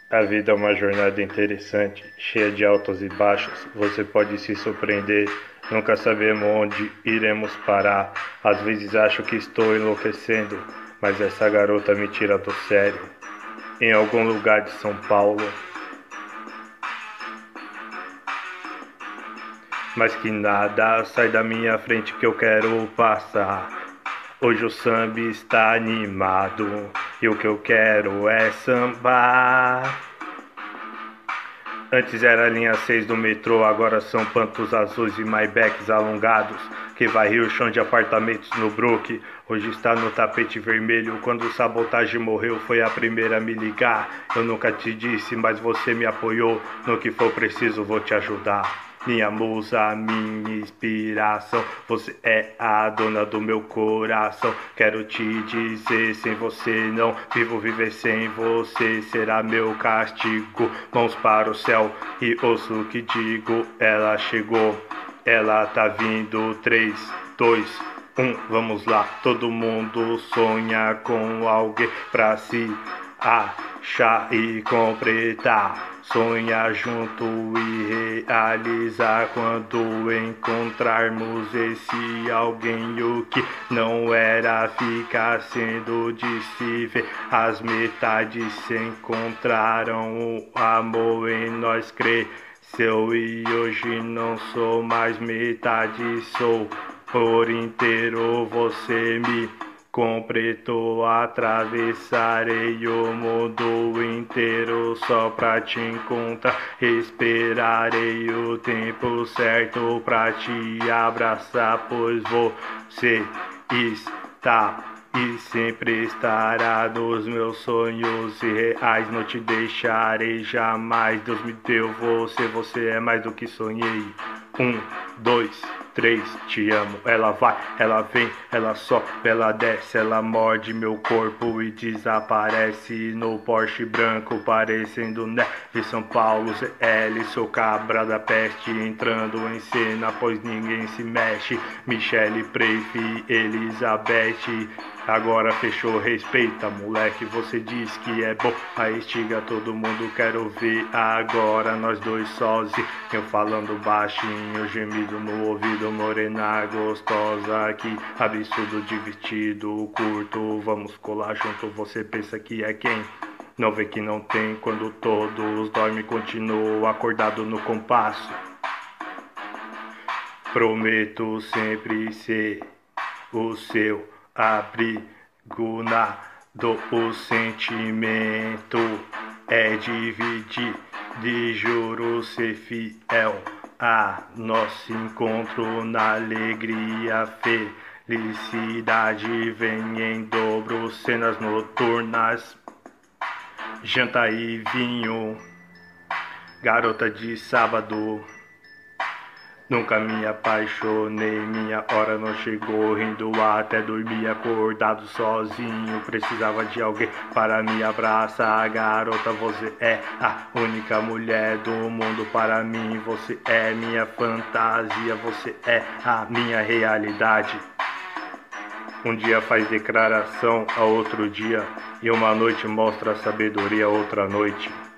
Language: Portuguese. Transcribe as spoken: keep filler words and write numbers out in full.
A vida é uma jornada interessante, cheia de altos e baixos. Você pode se surpreender, nunca sabemos onde iremos parar. Às vezes acho que estou enlouquecendo, mas essa garota me tira do sério. Em algum lugar de São Paulo, mas que nada sai da minha frente que eu quero passar. Hoje o samba está animado e o que eu quero é sambar. Antes era a linha seis do metrô, agora são pantos azuis e Maybachs alongados, que varreu o chão de apartamentos no Brook. Hoje está no tapete vermelho, quando o Sabotagem morreu foi a primeira a me ligar. Eu nunca te disse, mas você me apoiou, no que for preciso vou te ajudar. Minha musa, minha inspiração, você é a dona do meu coração. Quero te dizer, sem você não vivo, viver sem você será meu castigo. Mãos para o céu e ouço o que digo, ela chegou, ela tá vindo, três, dois, um, vamos lá. Todo mundo sonha com alguém pra se achar e completar. Sonhar junto e realizar quando encontrarmos esse alguém. O que não era ficar sendo de se ver. As metades se encontraram, o amor em nós cresceu e hoje não sou mais metade, sou por inteiro. Você me completou, atravessarei o mundo inteiro só pra te encontrar. Esperarei o tempo certo pra te abraçar, pois você está e sempre estará nos meus sonhos irreais. Não te deixarei jamais. Deus me deu você, você é mais do que sonhei. Um, dois, três, te amo. Ela vai, ela vem, ela sobe, ela desce, ela morde meu corpo e desaparece no Porsche branco, parecendo neve. São Paulo, Z L, sou cabra da peste, entrando em cena, pois ninguém se mexe. Michele, Prefe, Elizabeth, agora fechou, respeita, moleque, você diz que é bom. A estiga todo mundo quero ver agora, nós dois sozinhos, eu falando baixinho, gemido no ouvido, morena gostosa, que absurdo, divertido, curto, vamos colar junto, você pensa que é quem? Não vê que não tem, quando todos dormem, continuo acordado no compasso. Prometo sempre ser o seu abrigo na do o sentimento é dividir, de juro ser fiel a nosso encontro na alegria, felicidade vem em dobro, cenas noturnas, janta e vinho, garota de sábado. Nunca me apaixonei, minha hora não chegou, rindo até dormir acordado sozinho. Precisava de alguém para me abraçar, garota, você é a única mulher do mundo para mim. Você é minha fantasia, você é a minha realidade. Um dia faz declaração a outro dia, e uma noite mostra a sabedoria a outra noite.